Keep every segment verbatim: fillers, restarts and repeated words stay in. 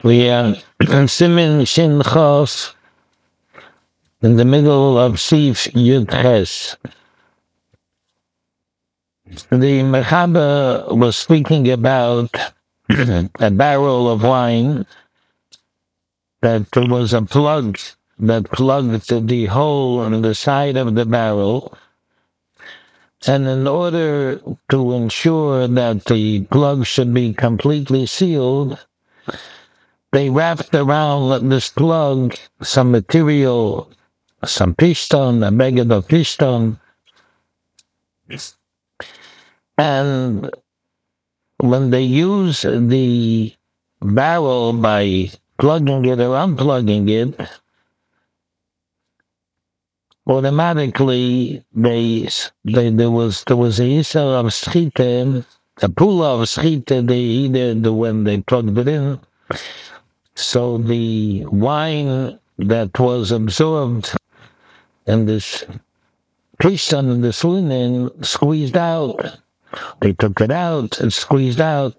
We are Simin Shin Chos in the middle of Sif Yud Ches. The Mechaber was speaking about a barrel of wine that was a plug that plugged the hole in the side of the barrel. And in order to ensure that the plug should be completely sealed, they wrapped around this plug some material, some piston, a bag of piston. And when they use the barrel by plugging it or unplugging it, automatically they, they there was there was a yisar of schite, a pool of schite. They either the when they plugged it in, so the wine that was absorbed in this piston in this linen squeezed out. They took it out and squeezed out.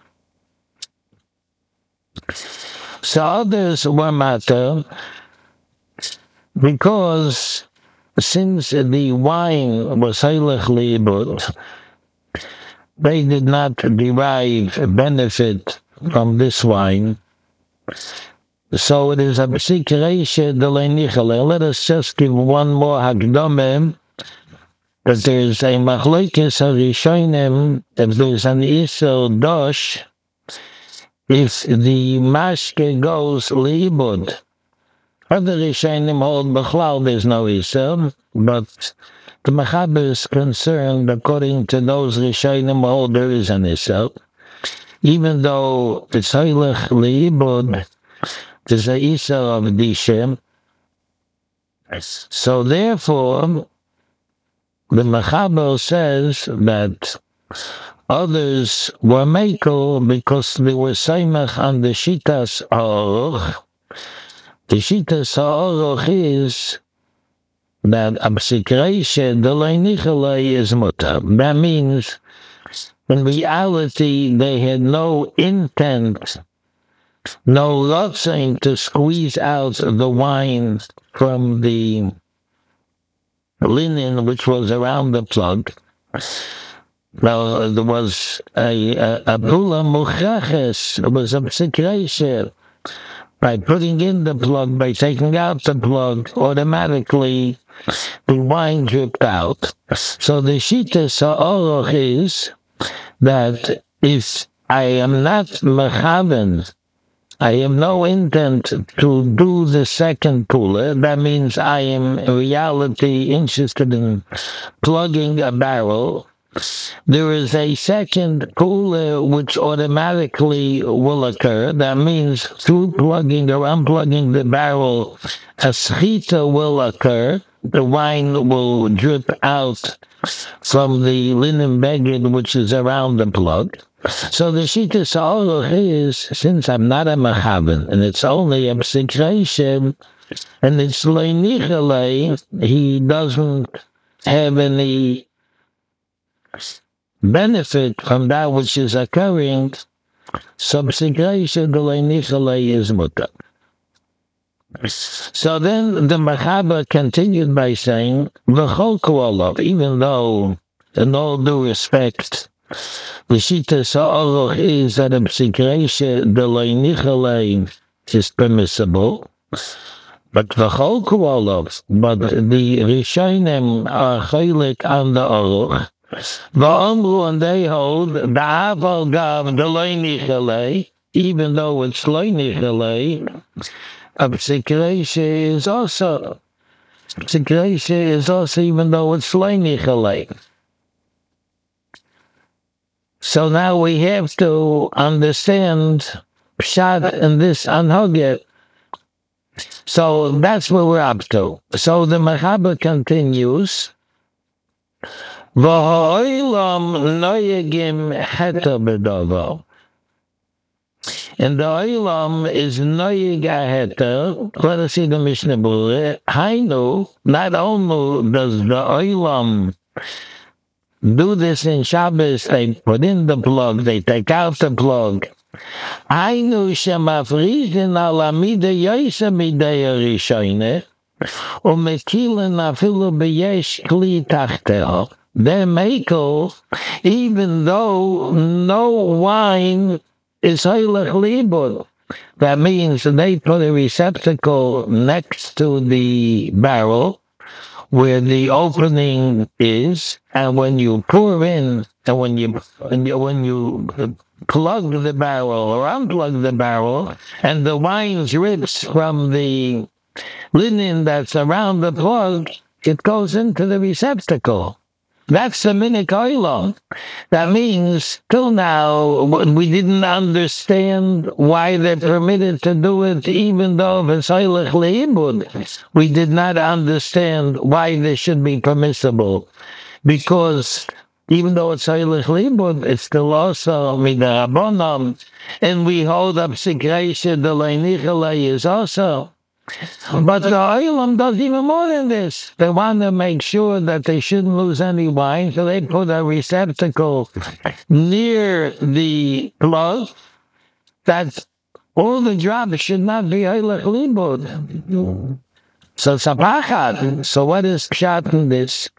So others were matter because since the wine was heilig libut, they did not derive benefit from this wine. So it is a b'sikereshe delay nichale. Let us just give one more hakdamim, that there is a machlokes harishonim, if there is an isel dosh, if the mashke goes libud. Other rishonim hold b'chlal there's no isel, but the Mechaber is concerned, according to those rishonim hold there is an isel. Even though it's heilig libud, there's a isel of dishem. So therefore, the Mechaber says that others were makel because they were seimach on the shitas ha'aruch. The shitas ha'aruch is that absikreishe delay nichalei is mutter. That means, in reality, they had no intent, no rotzing to squeeze out the wine from the linen which was around the plug. Well, there was a abula muchaches, it was a psikresher. By putting in the plug, by taking out the plug, automatically the wine dripped out. So the shita sa'oroch is that if I am not mechaven, I have no intent to do the second puller. That means I am in reality interested in plugging a barrel. There is a second puller which automatically will occur. That means through plugging or unplugging the barrel, a schita will occur. The wine will drip out from the linen beged which is around the plug. So the shita sa'aruch is, since I'm not a mechaven, and it's only a psikreshe, and it's leinichale, he doesn't have any benefit from that which is occurring, so psikreshe the leinichale is mutter. So then the Mechaber continued by saying, v'chol kuolov, even though, in all due respect, the shita sa'aruch is that a psikreshe delay nichalei is permissible, but v'chol kuolov, but the rishonim are chaylik on the aruch, v'omru, and they hold the aval gav delay nichalei, even though it's loy nichalei, a psikreshe is also psikreshe is also even though it's loy nichalei. So now we have to understand pshat in this anhogeh. So that's where we're up to. So the Mechaber continues, V'ha'olam noyegim heter b'dovo. And the olam is noyeg heter. Let us see the Mishnah Berurah. Hainu, not only does the olam do this in Shabbos, they put in the plug, they take out the plug, היינו שמפריזן על המידה יויסה מידי הראשונה, ומקילן אפילו ביש כלי תחתיה. They make even though no wine is heilig libur. That means they put a receptacle next to the barrel where the opening is, and when you pour in, and when you when you, when you plug the barrel or unplug the barrel, and the wine drips from the linen that's around the plug, it goes into the receptacle. That's the minik oilon. That means, till now, we didn't understand why they're permitted to do it, even though it's oilich leibud. We did not understand why this should be permissible. Because even though it's oilich leibud, it's still also midarabonam, and we hold up sikreisha de leinichale is also. But the Olam does even more than this. They want to make sure that they shouldn't lose any wine, so they put a receptacle near the plug that all the drops should not be Eilich Libud. So Sapachat. So what is Pshat in this?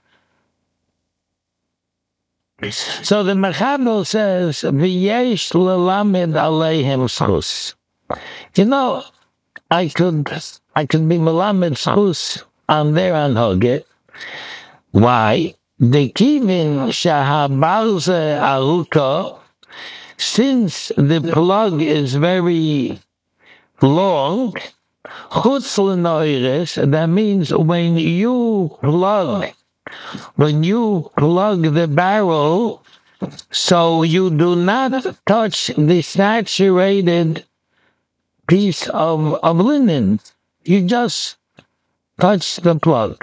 So the Mechabel says, V'yesh l'lamed aleihem schus. You know, I could I could be melamed schus on their anhoge. Why? The kivin shahabarze aruka, since the plug is very long, chutz l'noires, that means when you plug, when you plug the barrel, so you do not touch the saturated piece of, of linen. You just touch the plug.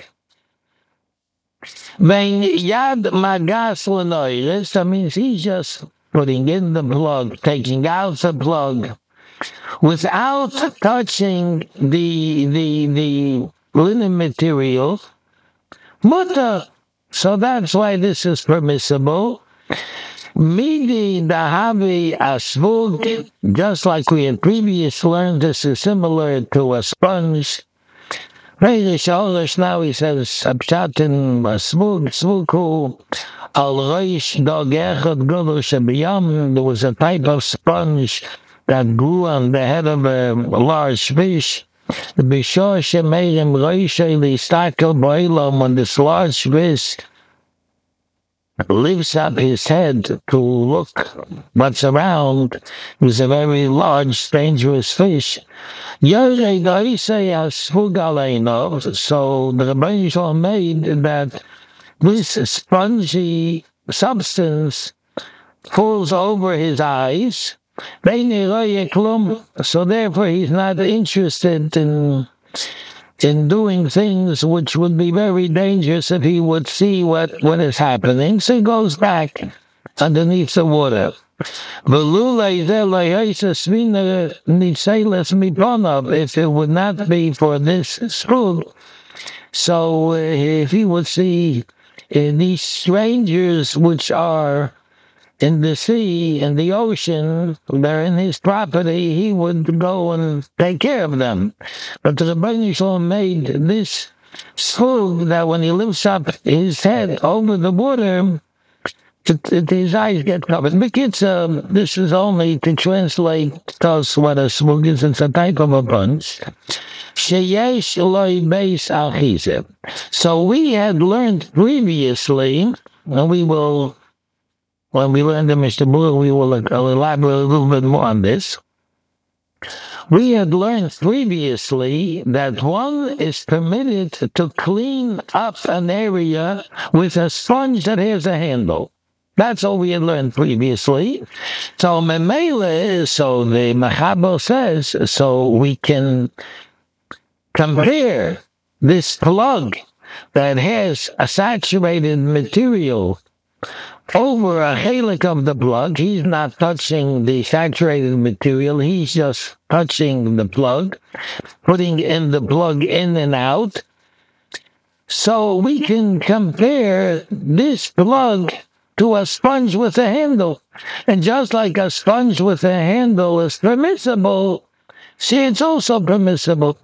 When yad magas l'noires, that means he's just putting in the plug, taking out the plug, without touching the the the linen material. Mutter. So that's why this is permissible. Midi dahavi asvug, just like we had previously learned, this is similar to a sponge. Now he says, Abshatin asvug, svuku, al reish dog echad gudel shabiyam. There was a type of sponge that grew on the head of a large fish. The bishor shemerim reisha listakel boilam, when this large fish lifts up his head to look what's around. It was a very large, dangerous fish. So the Rebbeinu Shalom made that this spongy substance falls over his eyes. So therefore he's not interested in in doing things which would be very dangerous if he would see what, what is happening. So he goes back underneath the water. If it would not be for this spook, so if he would see uh, these strangers which are in the sea, in the ocean, they're in his property, he would go and take care of them. But the Rebbeinu Shalom made this slug that when he lifts up his head over the water, his eyes get covered. Because um, this is only to translate to us what a slug is. It's a type of a punch. Sheyesh loy beis achize. So we had learned previously, and we will When we learn the Mishnah Berurah, we will elaborate a little bit more on this. We had learned previously that one is permitted to clean up an area with a sponge that has a handle. That's all we had learned previously. So Memele, so the Mechabel says, so we can compare this plug that has a saturated material over a chelik of the plug. He's not touching the saturated material. He's just touching the plug, putting in the plug in and out. So we can compare this plug to a sponge with a handle. And just like a sponge with a handle is permissible, see, it's also permissible.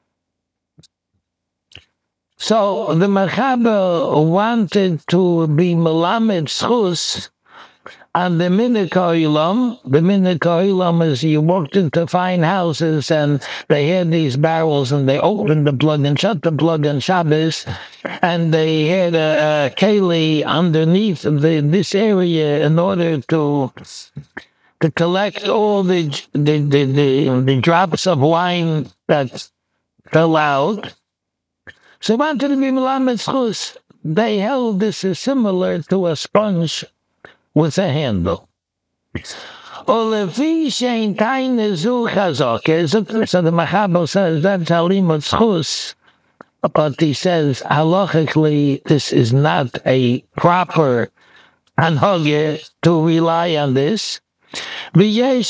So the Mechaber wanted to be Melamed Schus on the Minhag HaOlam. The Minhag HaOlam is you walked into fine houses and they had these barrels and they opened the plug and shut the plug on Shabbos, and they had a, a keli underneath the, this area in order to to collect all the the, the, the, the drops of wine that fell out. So they wanted to be Melamed Schus. They held this is similar to a sponge with a handle. So the Mechaber says that's Halimut Schus, but he says halachically this is not a proper hanhage to rely on this. This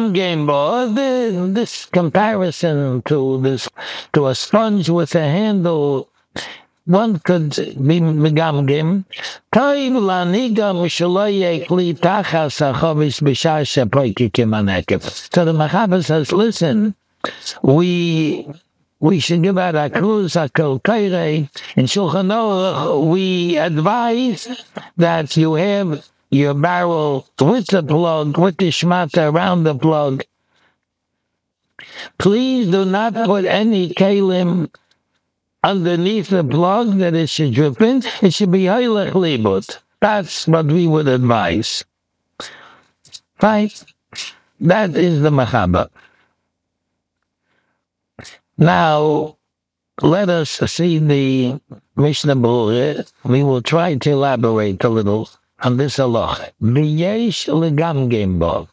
comparison to this to a sponge with a handle, one could be megamgim. So the Mechaber says, listen, we we should give out a kruz, a kol kairei. In Shulchan Aruch, we advise that you have your barrel with the plug, with the shmata around the plug. Please do not put any kalim underneath the plug that it should drip in. It should be hailech libut. That's what we would advise. Right? That is the Mechaber. Now, let us see the Mishnah Berurah. We will try to elaborate a little on this halacha. V'yesh legamgem bo.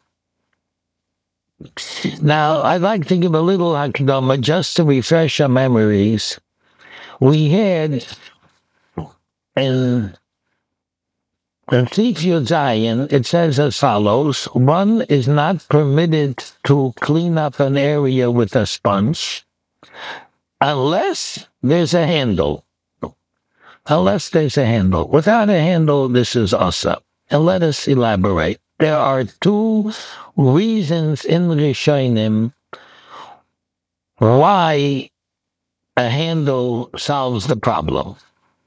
Now, I'd like to give a little hakdama just to refresh our memories. We had in in Sif Yud Zayin, it says as follows: one is not permitted to clean up an area with a sponge unless there's a handle. Unless there's a handle. Without a handle, this is asa. And let us elaborate. There are two reasons in Rishonim why a handle solves the problem.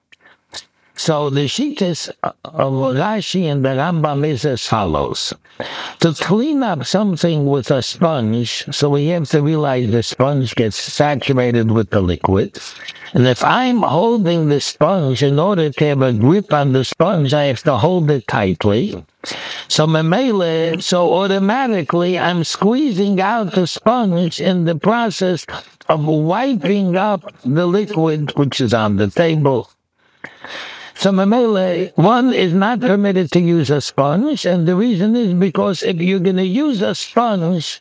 So the shittas of Rashi and the Rambam is as follows. To clean up something with a sponge, so we have to realize the sponge gets saturated with the liquid. And if I'm holding the sponge, in order to have a grip on the sponge, I have to hold it tightly. So memele, so automatically I'm squeezing out the sponge in the process of wiping up the liquid which is on the table. So memele, one is not permitted to use a sponge, and the reason is because if you're going to use a sponge,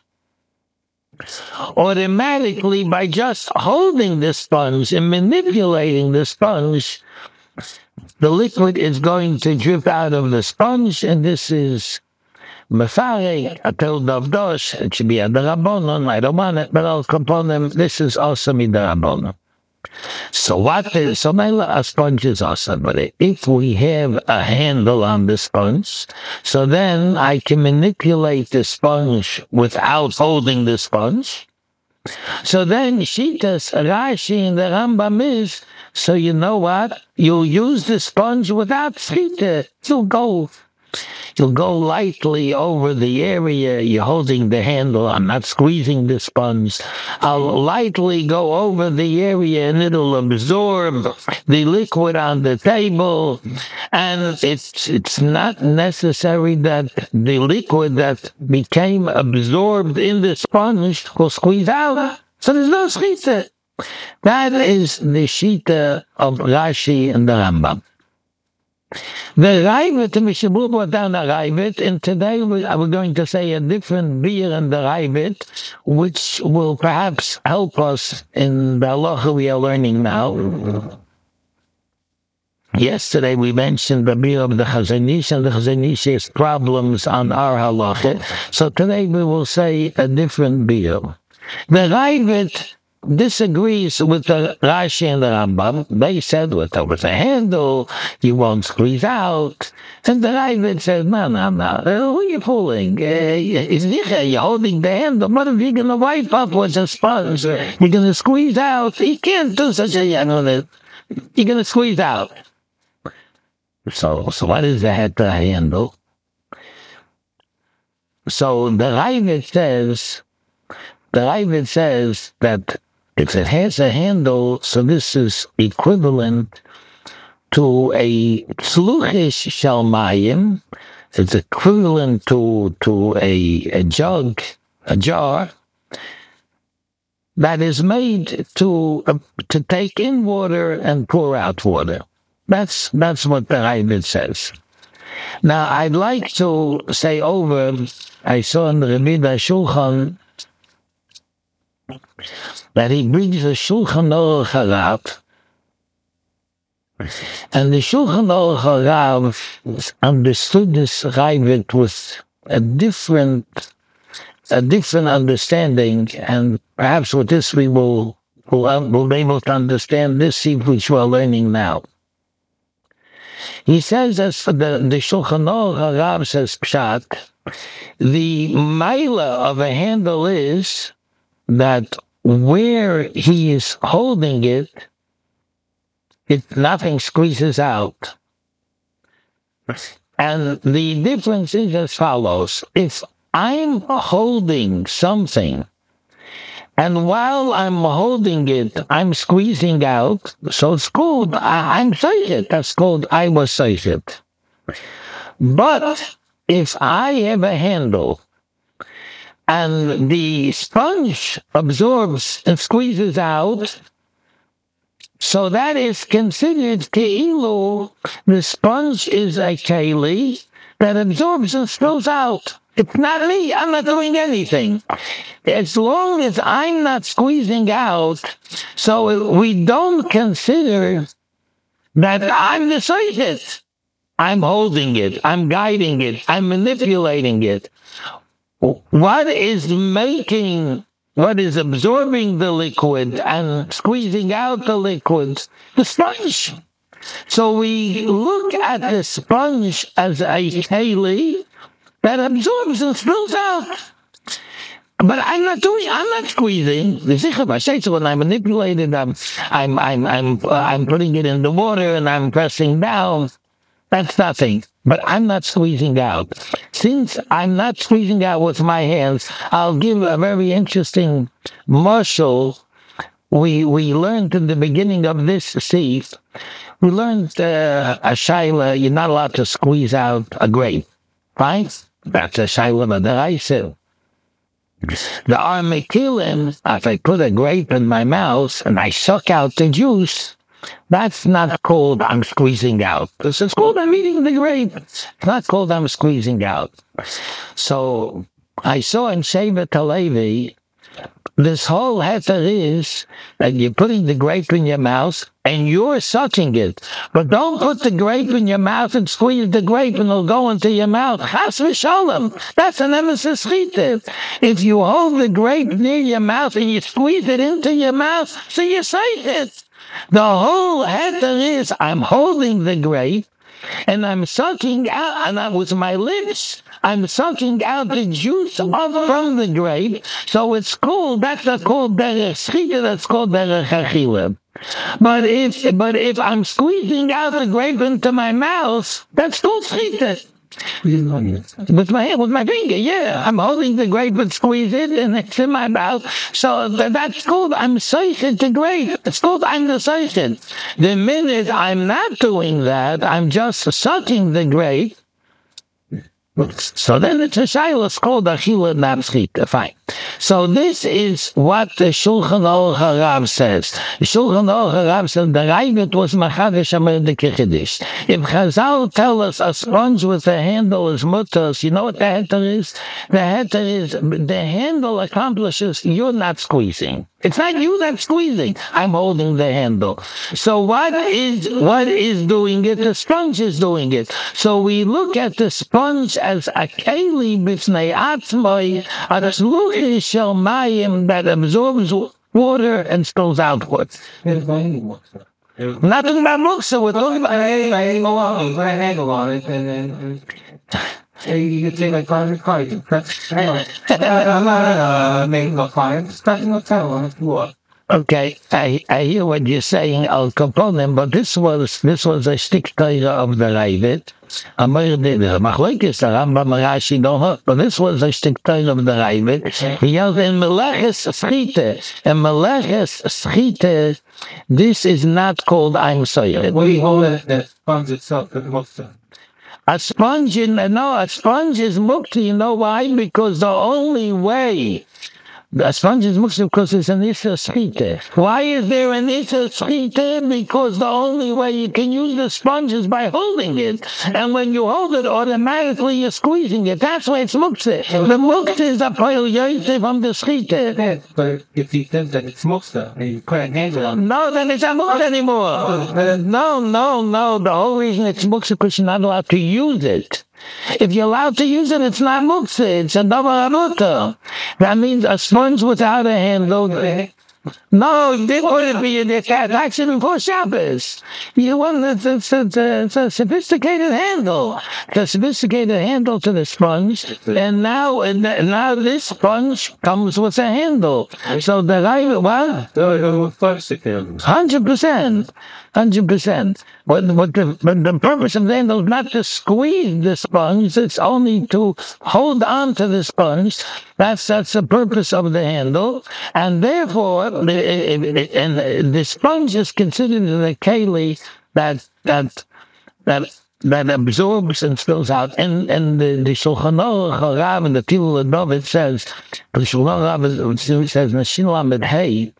automatically by just holding the sponge and manipulating the sponge, the liquid is going to drip out of the sponge, and this is Mefarek, Atel Davdosh. It should be a Darabonon. I don't want it, but I'll compone them. This is also Midarabonon. So what is, so a sponge is awesome, but if we have a handle on the sponge, so then I can manipulate the sponge without holding the sponge. So then Shitas, Rashi, and the Rambam is, so you know what? You'll use the sponge without Shita. You'll go You'll go lightly over the area. You're holding the handle. I'm not squeezing the sponge. I'll lightly go over the area and it'll absorb the liquid on the table. And it's it's not necessary that the liquid that became absorbed in the sponge will squeeze out. So there's no shita. That is the shita of Rashi and the Rambam. The Raivit, the Mishabur brought down a Raivit, and today we are going to say a different beer in the Raivit, which will perhaps help us in the halacha we are learning now. Yesterday we mentioned the beer of the Chazon Ish, and the Chazon Ish's problems on our halacha. So today we will say a different beer. The Raivit disagrees with the Rashi and the Rambam. They said with with a handle, you won't squeeze out. And the Ravid said, no, no, no, who are you fooling? Uh, it's you're holding the handle. What if you're going to wipe up with a sponge? You're going to squeeze out. You can't do such a, you know, you're going to squeeze out. So, so what is the head to handle? So the Ravid says, the Ravid says that if it has a handle, so this is equivalent to a tzluchish shalmayim. It's equivalent to to a, a jug, a jar that is made to uh, to take in water and pour out water. That's that's what the Ravid says. Now I'd like to say over. I saw in the Rebbe Shulchan that he brings the Shulchan Aruch Harav, and the Shulchan Aruch Harav understood this Ravid with a different, a different understanding, and perhaps with this we will will, will be able to understand this seed which we are learning now. He says, as for the, the Shulchan Aruch Harav says Pshat, the maila of a handle is that where he is holding it, it nothing squeezes out. And the difference is as follows. If I'm holding something, and while I'm holding it, I'm squeezing out, so it's called, I, I'm seichet. That's called I was seichet. But if I have a handle, and the sponge absorbs and squeezes out, so that is considered keilu. The sponge is a keli that absorbs and spills out. It's not me. I'm not doing anything. As long as I'm not squeezing out, so we don't consider that I'm the seichet. I'm holding it. I'm guiding it. I'm manipulating it. What is making, what is absorbing the liquid and squeezing out the liquids? The sponge. So we look at the sponge as a keli that absorbs and spills out. But I'm not doing, I'm not squeezing. So when I manipulate it, I'm, I'm, I'm, I'm, uh, I'm putting it in the water and I'm pressing down. That's nothing. But I'm not squeezing out. Since I'm not squeezing out with my hands, I'll give a very interesting marshal. We we learned in the beginning of this seif, we learned uh, a shaila, you're not allowed to squeeze out a grape. Right? That's a shaila of the Raisa. The Armekilim, if I put a grape in my mouth and I suck out the juice, that's not called I'm squeezing out. It's called I'm eating the grape. It's not called I'm squeezing out. So I saw in Shevet HaLevi, this whole heter is that you're putting the grape in your mouth and you're sucking it. But don't put the grape in your mouth and squeeze the grape and it'll go into your mouth. Chas v'sholem. That's an emesis chita. If you hold the grape near your mouth and you squeeze it into your mouth, so you say it. The whole heter is I'm holding the grape and I'm sucking out, and I, with my lips, I'm sucking out the juice from the grape. So it's called, that's not called derech schita, that's called derech achila. But if, but if I'm squeezing out the grape into my mouth, that's called schita. With my hand, with my finger, yeah. I'm holding the grape and squeeze it, and it's in my mouth. So that's called I'm seichet the grape. It's called I'm the seichet. The minute I'm not doing that, I'm just sucking the grape. So then it's a shaila. It's called achila namschita. Fine. So this is what the Shulchan Aruch Harav says. The Shulchan Aruch Harav says the Ravid was machadesh amar the Kichidish. If Chazal tell us a sponge with a handle is mutters, you know what the heter is? The heter is the handle accomplishes you're not squeezing. It's not you that's squeezing. I'm holding the handle. So what is what is doing it? The sponge is doing it. So we look at the sponge as a keli b'fnei atzmai, a tzluchish shel mayim that absorbs water and spills outwards. Nothing about muksa. We're talking about put a handle on it, and then you can take like five cards. I'm not making a client. Starting a towel on the floor. Okay, I, I hear what you're saying, Al Kaponim, but this was this was a stick Torah of the Ravid. Amir did the Machlokes, the Rambam Rashi don't have, but this was a stick Torah of the Ravid. He yelled in Meleches Schite, and Meleches Schite, this is not called I'm Soyer. What do you hold it? The sponge itself, the muksa. A sponge, in, no, a sponge is mukti. You know why? Because the only way a sponge is mukti because it's an Isser Schite. Why is there an Isser Schite? Because the only way you can use the sponge is by holding it. And when you hold it, automatically you're squeezing it. That's why it's mukti. The mukti is a pile yote from the Schite. But if he says that it's muksa, and you put a handle on it. No, then it's not mukti anymore. No, no, no. The whole reason it's mukti because you're not allowed to use it. If you're allowed to use it, it's not muktzah, it's a davar aruta. That means a sponge without a handle. No, it wouldn't be in it. Actually, before Shabbos, you want it's, it's, it's, it's a sophisticated handle, the sophisticated handle to the sponge, and now and now this sponge comes with a handle. So the right, what? Hundred percent, hundred percent. What what the but the purpose of the handle is not to squeeze the sponge; it's only to hold on to the sponge. That's that's the purpose of the handle, and therefore. And the sponge is considered the keli that that that that absorbs and spills out. And and the, the Shulchan Aruch Rav and the Tilul David says, the Shulchan Aruch says, Nashin Lamed Hey,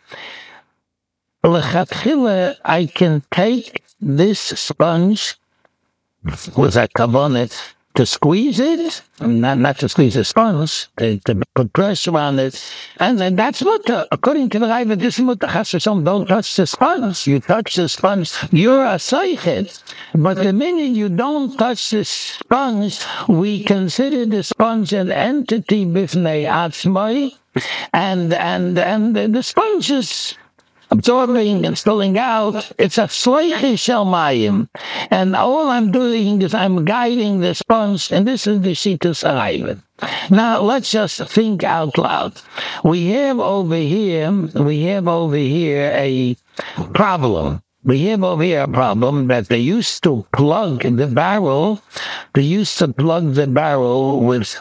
Lechatchila, I can take this sponge with a kabonet to squeeze it, not not to squeeze the sponge, to, to put pressure on it, and then that's what, uh, according to the Raiva, this is what the Chassidus, don't touch the sponge. You touch the sponge, you're a seichet. But the minute you don't touch the sponge, we consider the sponge an entity b'fnei atzmai, and and and the sponge is absorbing and spilling out. It's a sleichi shel mayim. And all I'm doing is I'm guiding the sponge, and this is the Shitas Ravid. Now, let's just think out loud. We have over here, we have over here a problem. We have over here a problem that they used to plug the barrel, they used to plug the barrel with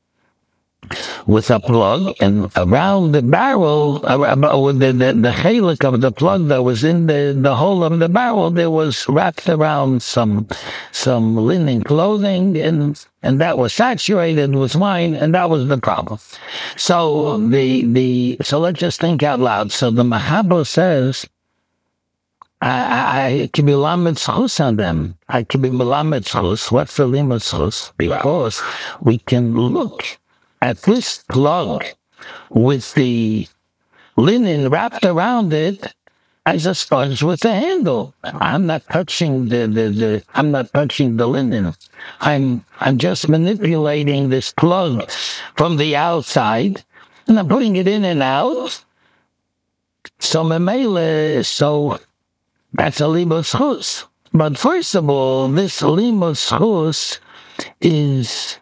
with a plug, and around the barrel, uh, the, the, the chelik of the plug that was in the, the hole of the barrel, there was wrapped around some some linen clothing, and and that was saturated with wine, and that was the problem. So the the so let's just think out loud. So the Mahaber says, I, I can be lamed schus on them. I can be lamed schus. What's the limit schus? Because we can look at this plug with the linen wrapped around it as a sponge with a handle. I'm not touching the, the, the I'm not touching the linen. I'm I'm just manipulating this plug from the outside, and I'm putting it in and out. So memele, so that's a limos chus. But first of all, this limos chus is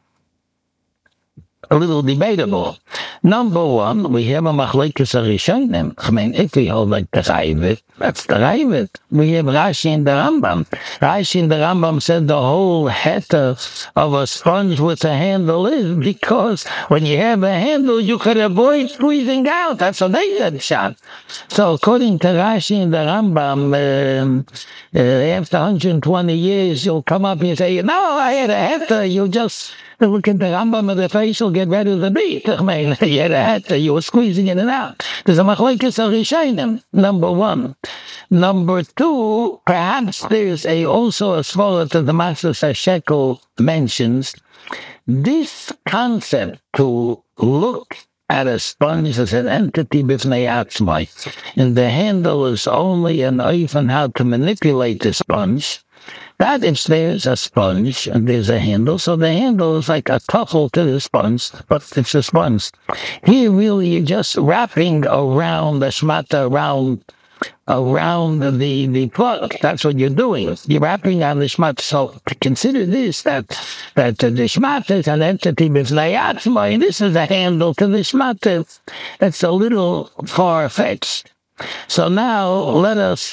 a little debatable. Number one, we have a machlekes harishonim. I mean, if we hold like the Ravid, that's the Ravid. We have Rashi and the Rambam. Rashi and the Rambam said the whole heter of a sponge with a handle is because when you have a handle, you could avoid squeezing out. That's what they said, shot. So according to Rashi and the Rambam, um, uh, after one hundred twenty years, you'll come up and say, no, I had a heter. You just look at the Rambam of the face, you'll get ready to beat. I mean, you had a heter. You were squeezing in and out. There's a machlekes harishonim, number one. Number two, perhaps there's a also a svara that the Master Shekel mentions. This concept to look at a sponge as an entity b'fnei atzmai, and the handle is only an oif on how to manipulate the sponge. That is, there's a sponge and there's a handle. So the handle is like a couple to the sponge, but it's a sponge. Here, really, you're just wrapping around the shmata, around around the, the plug. That's what you're doing. You're wrapping on the shmata. So consider this, that that uh, the shmata is an entity with nayatzma, and this is a handle to the shmata. That's a little far-fetched. So now, let us...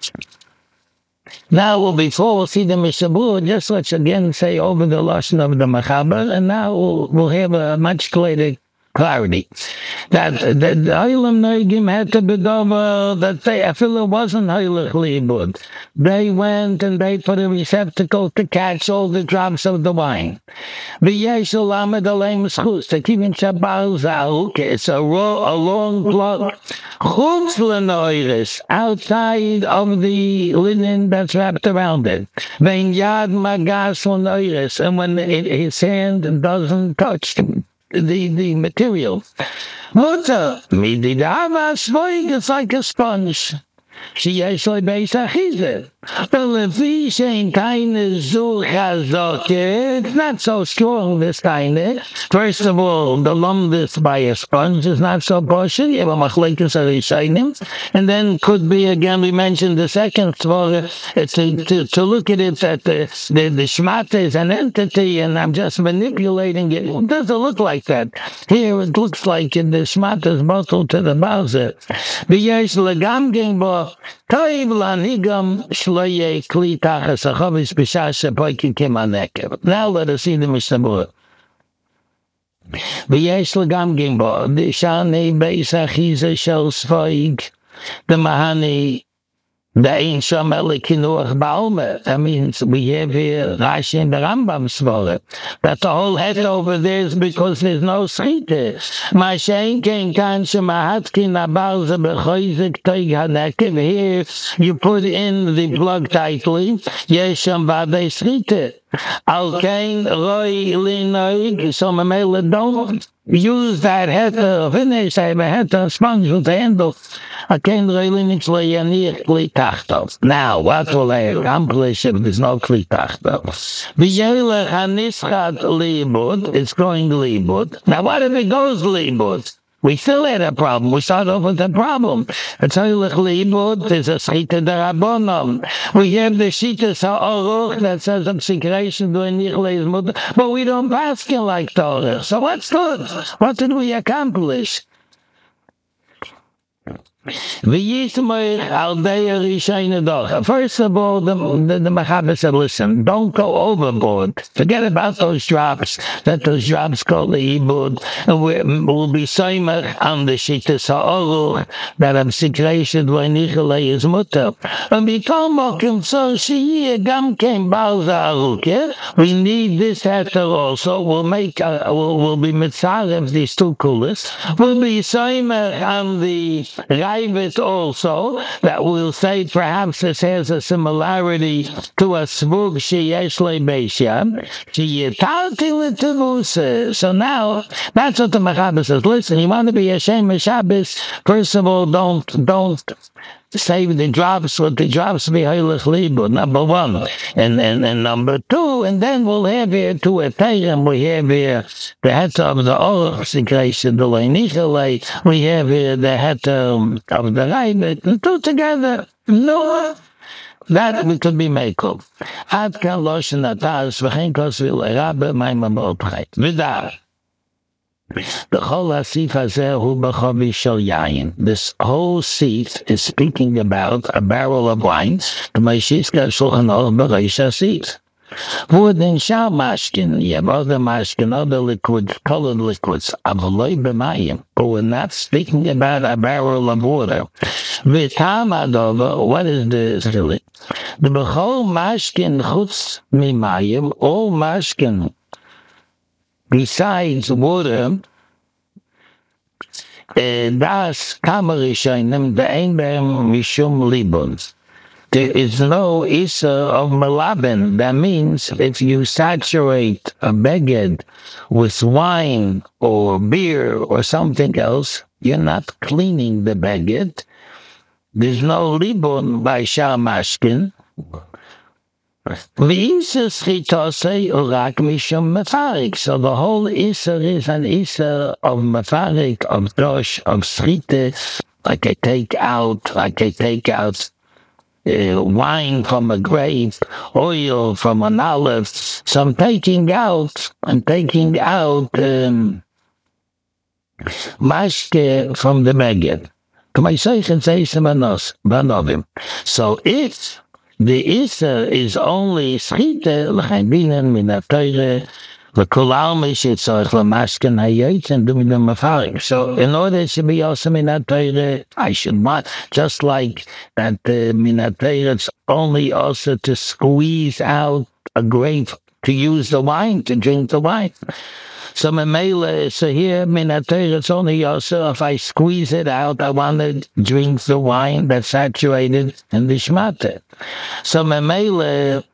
Now, well, before we'll see the Mishabur, just let's again say over the Lashon of the Machaber, and now we'll, we'll have a much greater clarity. That that the Olam Noigim had to be over, that they, I feel it wasn't Heilig Libud. They went and they put a receptacle to catch all the drops of the wine. V'yesh Lamed Aleim Schus, to keep in Shabbat Zahuk, it's a, raw, a long plug. Chutz L'noiris, outside of the linen that's wrapped around it. Vein Yad Magas L'noiris, and when it, his hand doesn't touch the the material. Mutter, mididava svoig is like a sponge. She actually based a chizer. The lefish ain't kind of zuchazoke. It's not so strong, this kind of. First of all, the lumdus by a sponge is not so portion. You have a machlekes arishonim. And then could be, again, we mentioned the second svara, to, to, to look at it that the, the, the shmata is an entity and I'm just manipulating it. It doesn't look like that. Here it looks like the shmata is bottled to the bowser. V'yesh legam gingbo, toiv lanigam shloye kli tachas achavis b'shasha poikin kimanekev. Now let us see the Mishnah. V'yesh legam gingbo, the shani beis achiza shel svoig, the mahani, the ein sham elikinuach ba'omer. That means we have here Rashi and the Rambam svara. That the whole head over there is because there's no schite. Mashen ken kan shemahatkin abalza bechoizik toig hanekev. Here you put in the plug tightly. Yesham vade schite. Al kain roi linoig. So mamela don't use that head to finish. I have a head to sponge with the handle. Now, what will I accomplish if there's no kli tachto? It's going libud. Now, what if it goes libud? We still had a problem. We start off with a problem. It's Heilig Libud, there's a Shita Darabonom. We have the Shita Sa'oruch that says of secretion doing Nichle's mother, but we don't pass it like Torah. So what's good? What did we accomplish? First of all, the, the, the Machaber said, listen, don't go overboard. Forget about those drops, that those drops go to Ibud, and we, we'll be soimer on the Shita Sa'oru, that I'm secretion when Nichele is mutter. And become Mokim, so she gam came Balzaruk, yeah? We need this heter also. We'll make, uh, we'll, we'll be Mitzarev, these two coolers. We'll be soimer on the It also, that we'll say perhaps this has a similarity to a svug sheyesh lebeisha, sheyetalti l'tevuse. So now, that's what the Machaber says. Listen, you want to be a Shem Shabbos, first of all, don't, don't save the drops with the drops be Heilig Libud, number one. And, and, and number two, and then we'll have here to a Tayram, we have here the head of the Orach secretion, the Leinichele, we have here the head of the Raibet, the two together. No, that we could be made of. Ad kan loshen atas, v'chein kosvil erabe, maima mordchait. Vidar. The whole asif hazeh hu b'chovi shel yayin. This whole sif is speaking about a barrel of wine. The Meishiska Shulchan Aruch b'reish asif. Within shal mashkin, you have other mashkin, other liquids, colored liquids, avaloi b'mayim. But we're not speaking about a barrel of water. V'tam adova, what is this really? The b'chol mashkin chutz mimayim, all mashkin besides water, das kamerishonim de'ein be'em mishum libun. There is no isa of malaben. That means if you saturate a beged with wine or beer or something else, you're not cleaning the beged. There's no libun by shamashkin. V'isa schitose urak mishum mefarik. So the whole Isser is an Isser of mefarik, of dosh, of schite, like I take out, like I take out uh, wine from a grape, oil from an olive. So I'm taking out, I'm taking out um, mashke from the Megid. So if the Isser is only schite, l'chaybinen min ha-Torah, l'kol alma shetzorich l'mashken hayotz and doing the mefarim. So in order to be also min ha-Torah, I should not, just like that uh, min ha-Torah, it's only also to squeeze out a grape, to use the wine, to drink the wine. So Memele, so here, min ha-Torah, it's only also if I squeeze it out, I want to drink the wine that's saturated in the shmata. So Memele,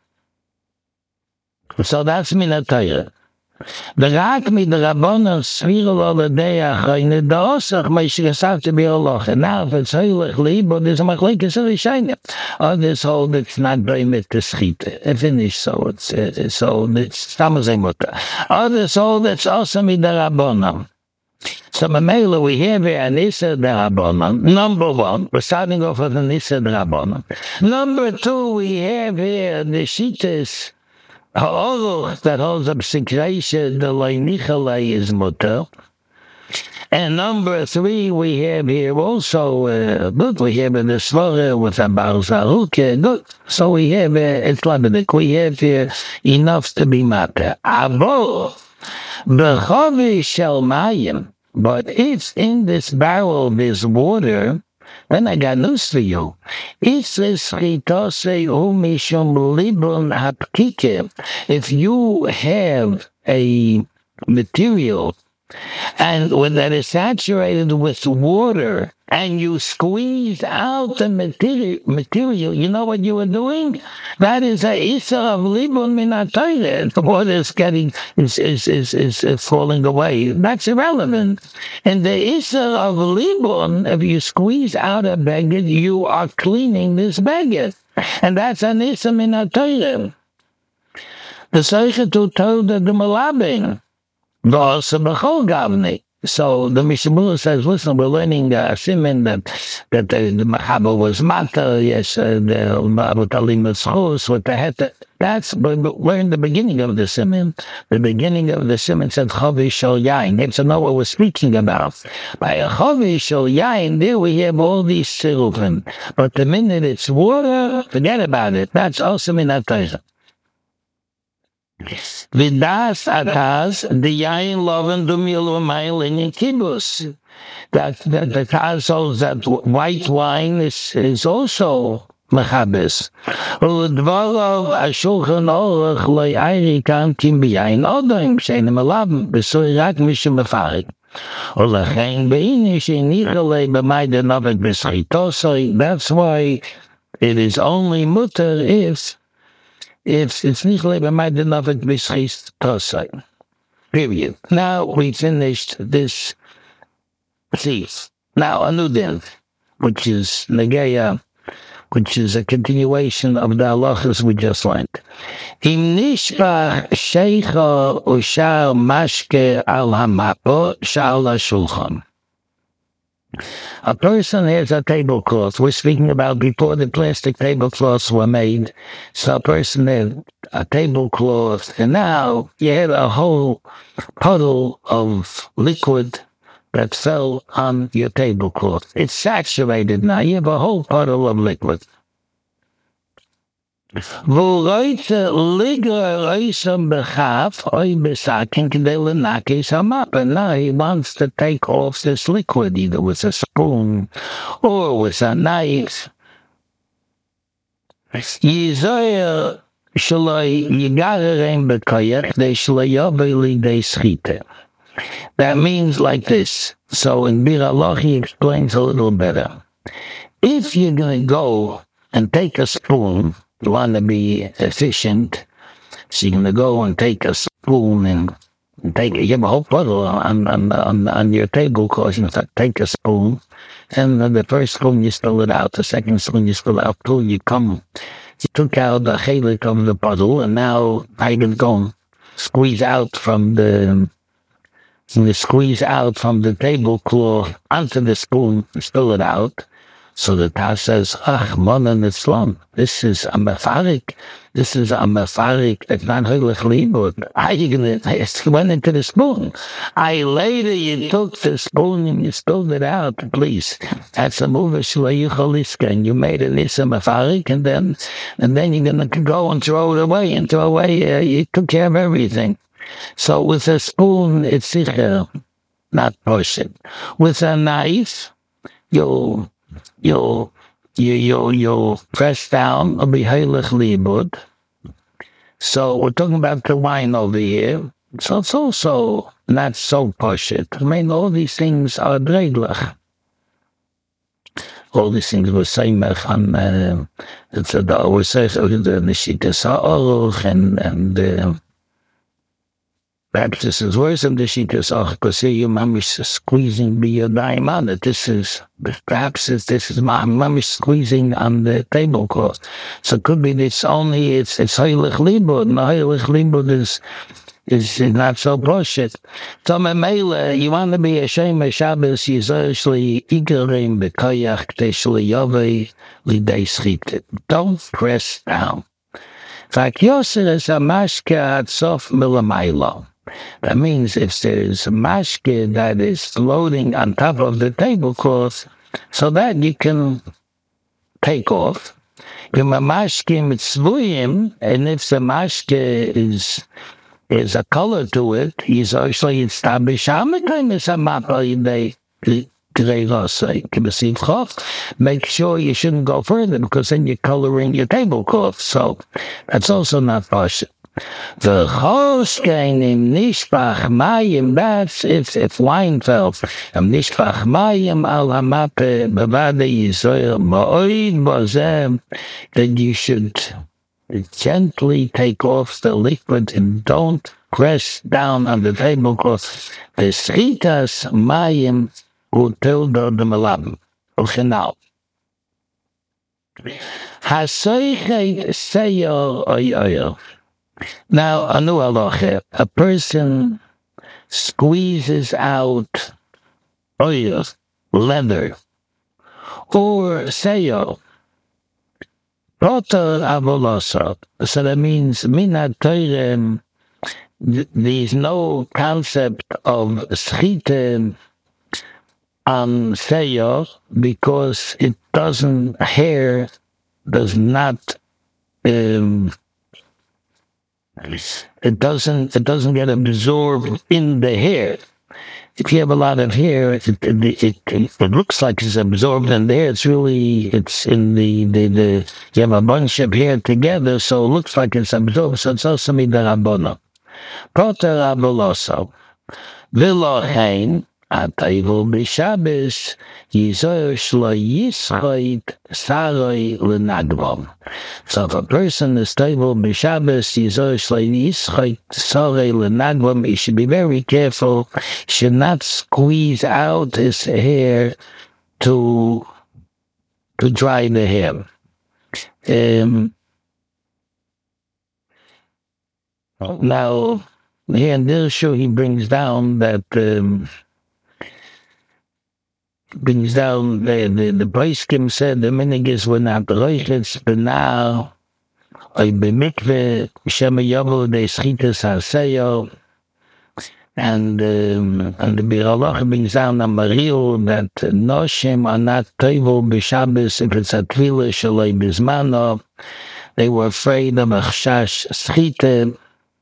so that's min ha-Torah. The rak mit der Rabbanon swirl alle day achayne, the osach meish gesagt to be Allah. And now if it's heilig lieb, but there's a machleke so shine. Others hold it's not by mit the schite. If it is so, it's, uh, so it's tamazay mutter. Others hold it's also mit der Rabbanon. So Mamela, we have here an Issa the Rabbanon. Number one, we're starting off with an Issa the Rabbanon. Number two, we have here the Shitas, Ha'oruch that holds up Sikreisha, the Leinichale is mutter. And number three, we have here also, uh, good, we have in the Svara with a Bar Zaruke, good. So we have, uh, it's Labidik, we have here enough to be matter. Abo, B'chovi shel mayim, but if in this barrel there's water, then I got news for you. If you have a material and when that is saturated with water and you squeeze out the material, material, you know what you are doing? That is a Issa of Libun min ha-Torah. The water is getting, is, is, is, is, is falling away. That's irrelevant. And the Issa of Libun, if you squeeze out a baguette, you are cleaning this baguette. And that's an Issa min ha-Torah. The Seicha to told the Malabing. So the Mishnah says, listen, we're learning uh, Siman that that the, the Mahaba was Mata, yes, uh, the Abutalim was with the Heta. That's, but learn the beginning of the Siman. The beginning of the Siman said, Chavi Shal Yain. It's to know what we're speaking about. By a Chavi Shal Yain, there we have all these Sirufim. But the minute it's water, forget about it. That's also min ha-Torah. Vidas atas the yain loven dumil mile in kibbutz. That that the Taz holds that white wine is is also mechabes. Udvarov ashulchan orach loy ayri kan kim biyain odim shenim alav besoirat mishum mefarik. Olachein beinish inichale b'mayde novet b'schitosoi. That's why it is only mutter if It's it's nicht leben made enough to be tosai. Period. Now we finished this thief. Now a new din, which is Negeya, which is a continuation of the halachas we just learned. Im nishba sheikha ushar mashke al hamapo shal hashulchan. A person has a tablecloth. We're speaking about before the plastic tablecloths were made. So a person had a tablecloth, and now you had a whole puddle of liquid that fell on your tablecloth. It's saturated now. You have a whole puddle of liquid. Now he wants to take off this liquid, either with a spoon or with a knife. That means like this. So in Bir Allah he explains a little better. If you're going to go and take a spoon, you want to be efficient, so you're going to go and take a spoon and, and take it. You have a whole puddle on, on, on, on your table, because you take a spoon, and the first spoon you spill it out, the second spoon you spill it out, till you come took out the chelik of the puddle, and now I can go and squeeze out from the, the squeeze out from the tablecloth onto the spoon, spill it out. So the Taz says, Ach, Monan Islam, this is a mefarik, this is a mefarik, it's not Heilig Libud. How are you going to, it went into the spoon. I later you took the spoon and you spilled it out, please. That's a move of Shlayuchaliska, and you made it Nisa mefarik, and then, and then you're going to go and throw it away, and throw away, uh, you took care of everything. So with a spoon, it's sicher, not portion. With a knife, you'll, You'll, you, you, you'll press down a heilig libud. So we're talking about the wine over here. So it's also not so poshut. I mean, all these things are dreglich. All these things were saimach on, uh, it's a, the, we say, the Nishita Sa'oruch and, and, uh, perhaps this is worse than the Shitas Ach, because here your mom is squeezing the yadayim on it. This is, perhaps this is my mom is squeezing on the tablecloth. So it could be this only, it's, it's Heilig Libud, and the Heilig Libud is, is not so bullshit. So Memele, you want to be a shame of Shabbos, Yizashli, Igerim, Bekoyach, Teshli Yovei, Lidei Schite. Don't press down. Like Yosser is a mashke at sof milamaylo. That means if there's a mashke that is floating on top of the tablecloth, so that you can take off. If a mashke mitzvuyim, and if the mashke is is a color to it, he's actually established hamakim is a mapa they make sure you shouldn't go further, because then you're coloring your tablecloth. So that's also not possible. The Choskenim Nishpach Mayim, that's if, if wine fell. Am Nishpach Mayim al Hamape Bavada Yisrael Ma'oid Bozem, that you should gently take off the liquid and don't press down on the tablecloth. The Sritas Mayim Utildo de Malab. Ochenal. Hasoiche Seyo Oyoyo. Now, anu aloche, a person squeezes out oil, leather, or seyo, proto avoloso. So that means, minat toirem, there's no concept of schite on seyo, because it doesn't, hair does not, um, It doesn't. It doesn't get absorbed in the hair. If you have a lot of hair, it it, it, it looks like it's absorbed in the hair. It's really it's in the, the the. You have a bunch of hair together, so it looks like it's absorbed. So it's also midarabono. Proter aboloso. Vilochein atayvul b'Shabbos yizoy shlo yischait saroi lenagvom. So if a person is tayvul b'Shabbos yizoy shlo yischait saroi lenagvom, he should be very careful. He should not squeeze out his hair to to dry the hair. Um, now, here in this show, he brings down that. Um, brings down the the the Breiskim said the minigis were not roichets, but now I b'mikve shema yavu de schitas haseyo, and um, and the Biralach brings down a Maril that noshim are not toivel b'Shabbos if it's a tvila shalei bizmano. They were afraid of a chash schite,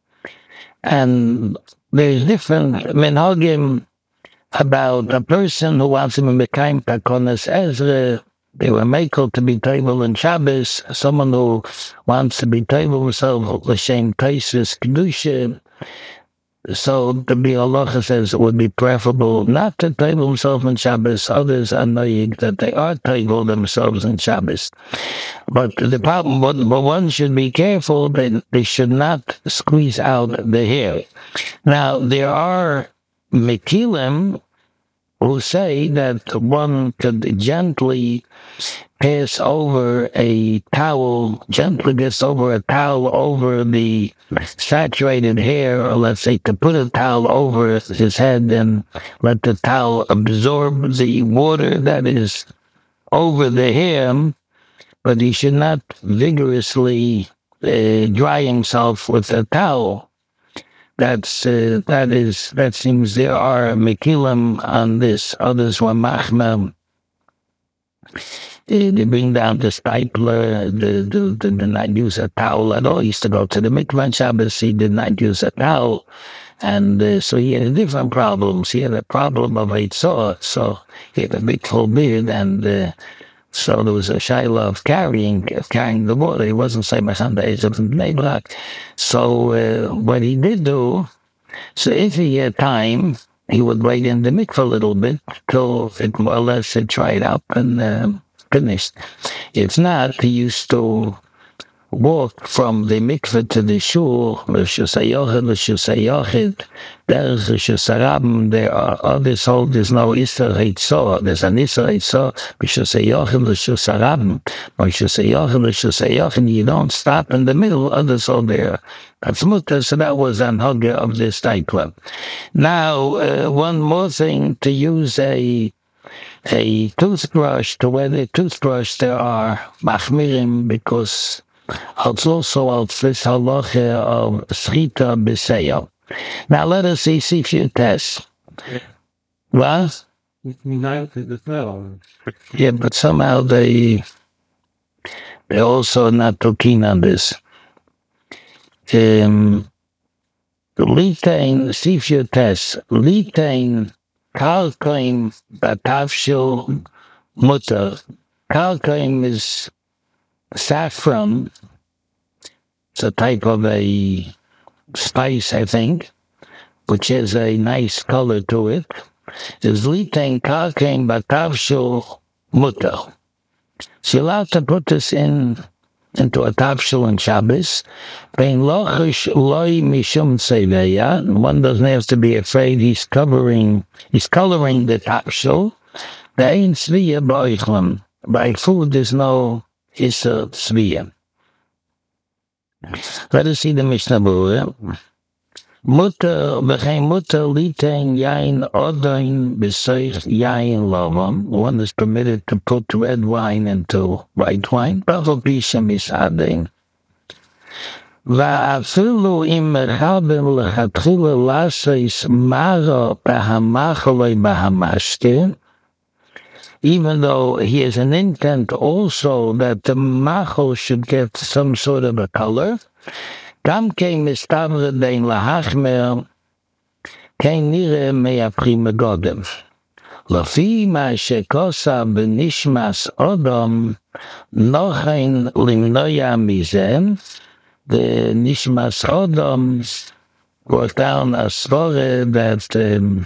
and there's different minhagim about a person who wants to be Mekayim Takonas Ezra. They were makel to be table in Shabbos. Someone who wants to be table himself l'shem taisus kedusha. So the Bialacha says it would be preferable not to table himself in Shabbos. Others are knowing that they are table themselves in Shabbos. But the problem, but one should be careful that they should not squeeze out the hair. Now there are Mekilim who say that one could gently pass over a towel, gently pass over a towel over the saturated hair, or let's say to put a towel over his head and let the towel absorb the water that is over the hair, but he should not vigorously uh, dry himself with a towel. That's uh, that is that seems there are mekilim on this. Others were machmir. They bring down the stipler, the, the, the, did not use a towel at all. He used to go to the mikvah on Shabbos, he did not use a towel. And uh, so he had different problems. He had a problem of Eitzah, so he had a big full beard, and uh, so there was a shayla of carrying, of carrying the water. He wasn't saying by Sundays of Neibrak. So uh, what he did do, so if he had time, he would wait in the mikvah a little bit till it more or less had dried up and uh, finished. If not, he used to walk from the mikveh to the shul, l'shus hayochid, l'shus hayochid, there's l'shus harabim, there are others hold there's no Isser Heitzah, there's an Isser Heitzah, l'shus hayochid, l'shus harabim, l'shus hayochid, l'shus hayochid, you don't stop in the middle, others hold there. That's mutter, so that was an hugger of this type club. Now, uh, one more thing, to use a a toothbrush, to wear the toothbrush, there are machmirim, because it's also als this halacha of schita b'seyo. Now let us see, see if you test. What? Yeah, but somehow they they're also not too keen on this. Um, litain, see if you test. Litain kalkaim batavshil mutter. Kalkaim is saffron. It's a type of a spice, I think, which has a nice color to it. There's litain kalkaim batavshil mutter. So you're allowed to put this in into a tavshil on Shabbos. Bein lochish loy mishum tzeveya. One doesn't have to be afraid. He's covering, he's coloring the tavshil. There ain't tzviya ba'oichlem. By food, there's no issa tzviya. Let us see the Mishnah Berurah. Mutter, v'chein mutter litain yain odain b'seich yain lavam. One is permitted to put red wine into white wine. B'chol pishem isadein. Va'afilu im merhabim lechatchila laseis mara b'hamacholei b'hamashke. Even though he has an intent also that the machol should get some sort of a color, Gam kein mistavre dein lahachmer, kein nire mea prima godem. Lafi ma shekosa benishmas odom, nochein limnoya mizem, the nishmas odom brought down a story that um,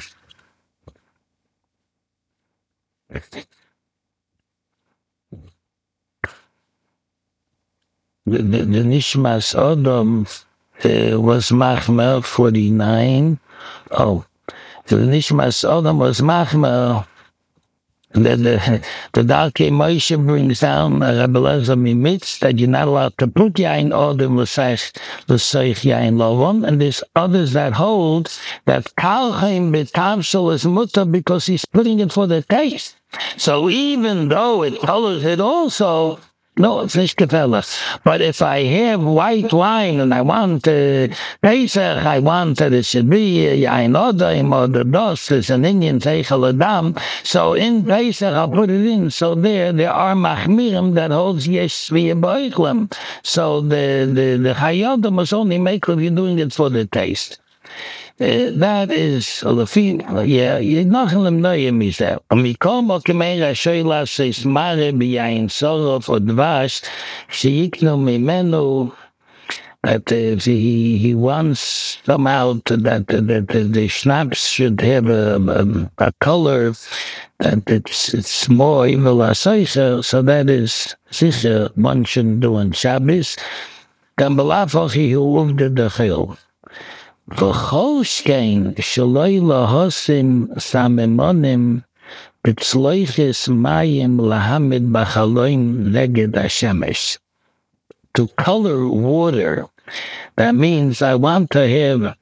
The, the, the Nishmas Odom uh, was Machmer forty-nine. Oh, the Nishmas Odom was Machmer. The, the, the Darkei Moshe brings down uh, Rabbi Elazar Mimitz that you're not allowed to put Yain Odom l'seich Yain Lovon, and there's others that hold that Kalheim B'Tavshel is mutter because he's putting it for the taste. So even though it colors it also, no, it's nicht gefällig. But if I have white wine and I want uh, Pesach, I want that it should be Yain Odaim or the dos, it's an Indian Teichel Adam. So in Pesach, I'll put it in. So there, there are Machmirim that holds Yesh Tzviya B'Oichlem. So the, the, the Hayodim must only make if you're doing it for the taste. Uh, that is a yeah, you're not going to know him, he said. Mikol Mokimera Shoila says, Mare Biyain Sorov or Dvash, Shikno Mimenu, that uh, he, he wants somehow to, that, that, that the schnapps should have a, a, a color that it's, it's more evil asoiser, so that is sicher, one shouldn't do on Shabbos. Then Balafochi who wounded the hill. וכל שכן שלא להושים סממונים בצלויכס מים להמד בחלום נגד השמש. To color water, that means I want to have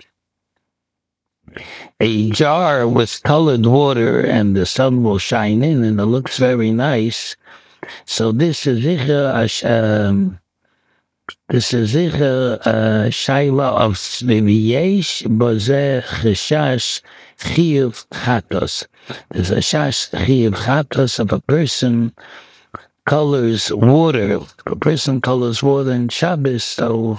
a jar with colored water and the sun will shine in and it looks very nice. So this is um, this is a shaila of Sviviyesh Boze Cheshash Chiyuv Chatos. There's a shash Chiyuv Chatos of a person colors water. A person colors water in Shabbos, so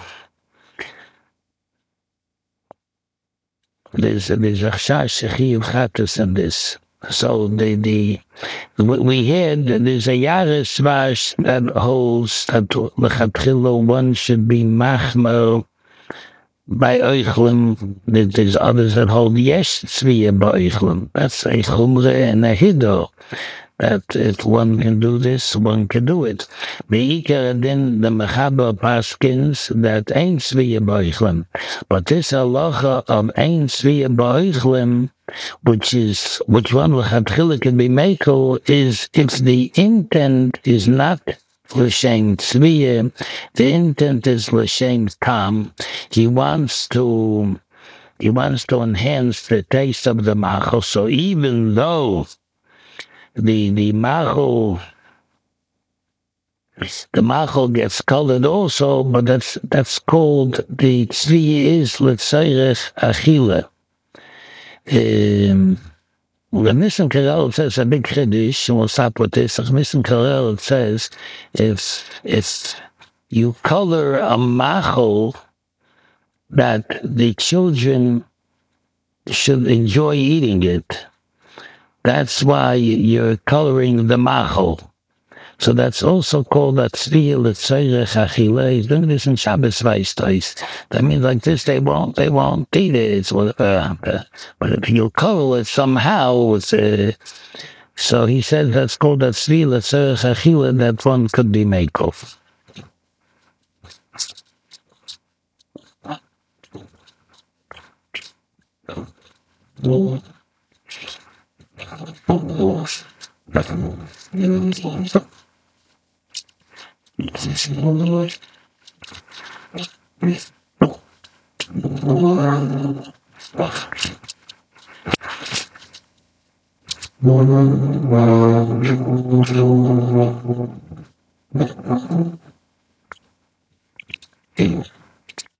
there's there's a shash Chiyuv Chatos in this. So the the we had there's a Yaris Vash that holds that lechatchila one should be machmer by Eichlim. There's others that hold yesh tzviya by Eichlim. That's a chumre and a hido. That if one can do this, one can do it. Beikar then the mechaber paskins that ain't tzviya by Eichlim. But this halacha of ain't tzviya by Eichlim, which is which one lechatchila can be meko, is if the intent is not l'shem tzviya, the intent is l'shem tam. He wants to he wants to enhance the taste of the machel. So even though the the machel the machel gets colored also, but that's that's called the tzviya is l'tzorech achila. Um, the Nissim Karel says a big chiddush, and we'll stop with this. The Nissim Karel says if if you color a machel that the children should enjoy eating it, that's why you're coloring the machel. So that's also called that tzviya l'tzorech achila. He's doing this in Shabbos Vayis. That means like this, they won't, they won't eat it. It's, uh, uh, but if you color it somehow, it's, uh, so he said that's called that tzviya l'tzorech achila, that one could be made of.